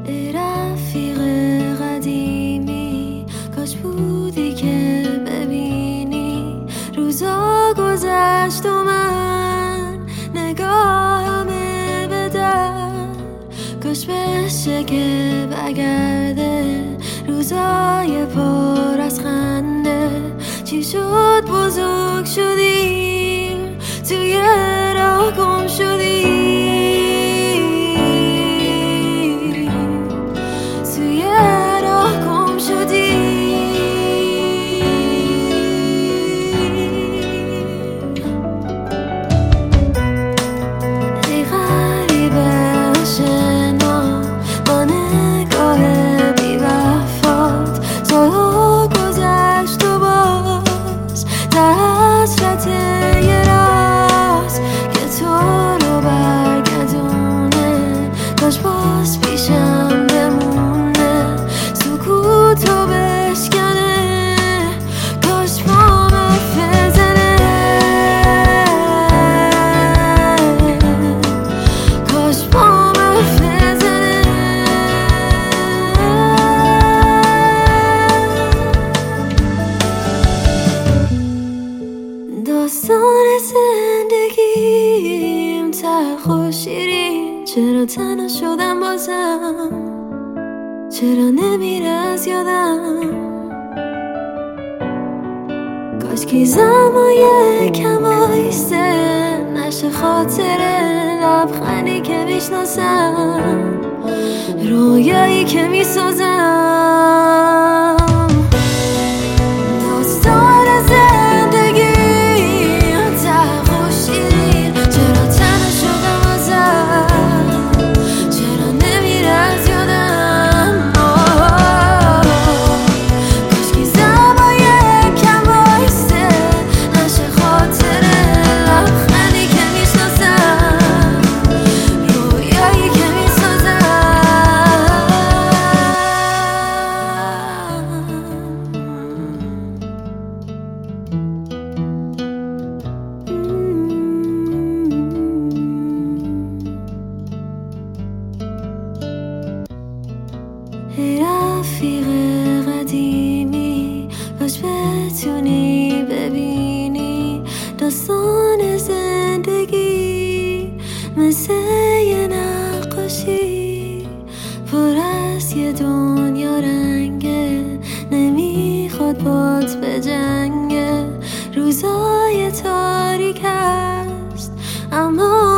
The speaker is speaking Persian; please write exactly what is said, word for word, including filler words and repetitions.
ای رفیق قدیمی، کاش بودی که ببینی روزا گذشت و من نگاهمه به در. کاش بشه که برگرده روزای پر از خنده. چی شد بزرگ شدی توی راه گم شدی، توی راه گم شدی. ای غریبه آشنا با نگاه بی وفات، سالها گذشت و باز در حسرت یه راست که تو رو برگردونه. کاش باز پیشم بمونه سکوتو بشکنه، کاش پام حرف بزنه، کاش پام حرف بزنه. داستان زندگیم تلخ و شیرین، چرا تنها شدم بازم، چرا نمیره از یادم. کاش کی زمای کم آیسته نشه خاطر لبخندی که میشناسم، رویایی که میسازم. داستان زندگیم تلخ و شیرین، چرا تنها شدم ازم، چرا نمیره از یادم. کاش کی زمای کم بایسته نشه خاطر لبخندی که میشناسم، رویایی که میسازم. ای رفیق قدیمی، کاش بتونی ببینی داستان زندگی مثل یه نقاشی پر از یه دنیا رنگه، نمیخواد بات به جنگه. روزای تاریک هست اما